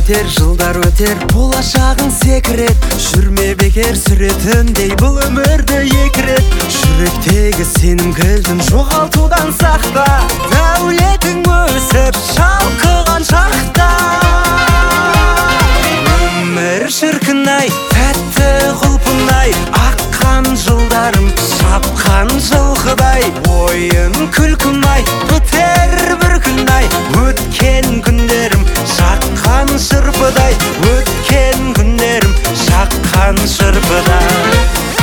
өтер, жылдар өтер, болашағың секрет. Жүрме бекер сүретіндей бұл өмірді екі рет. Жүректегі сенім кілтін жоғалтудан сақта, дәулетің өсіп шалқыған шақта. Өмір шіркін-ай, тәтті құлпын-ай, аққан жылдарым шапқан жылқыдай. Ойын күлкім-ай, бітер бір күн-ай, өткен күндерім шаққан шырпыдай. Өткен күндерім шаққан шырпыдай.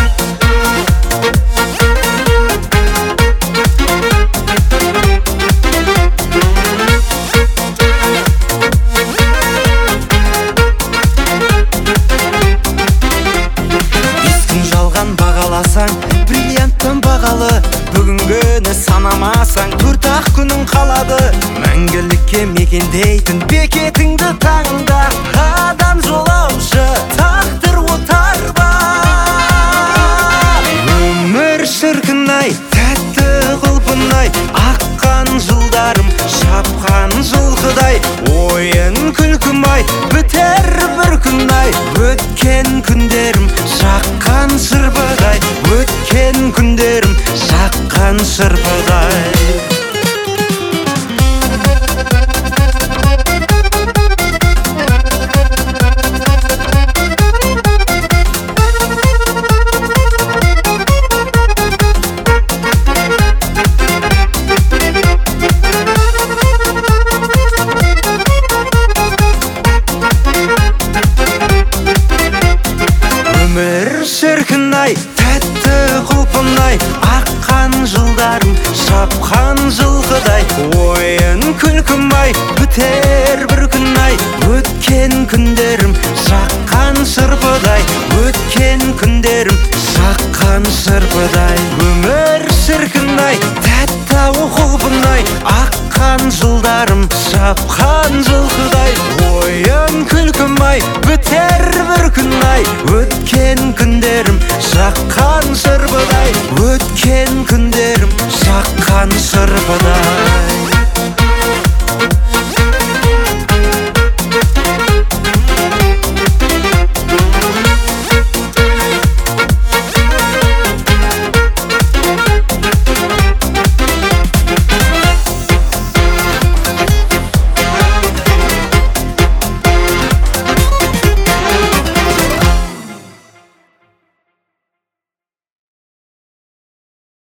Бағаласаң, бриллианттан бағалы, бүгінгіні санамасаң, төрт-ақ күнің қалады. Мәңгілікке мекендейтін бекетіңді таңда, адам жолаушы, тағдыр отар ба. Өмір шіркін-ай, тәтті құлпын-ай, аққан жылдарым шапқан жылқыдай. Ойын күлкім-ай, бітер бір күн-ай, өткен күндерім шаққан шырпыдай. Өткен күндерім шаққан шырпыдай. Өмір шіркін-ай, тәтті құлпын-ай, аққан жылдарым шапқан жылқыдай. Ойын күлкім-ай, бітер бір күн-ай, өткен күндерім шаққан шырпыдай. Өткен күндерім шаққан шырпыдай. Өмір шіркін-ай, тәтті құлпын-ай, аққан жылдарым шапқан жылқыдай.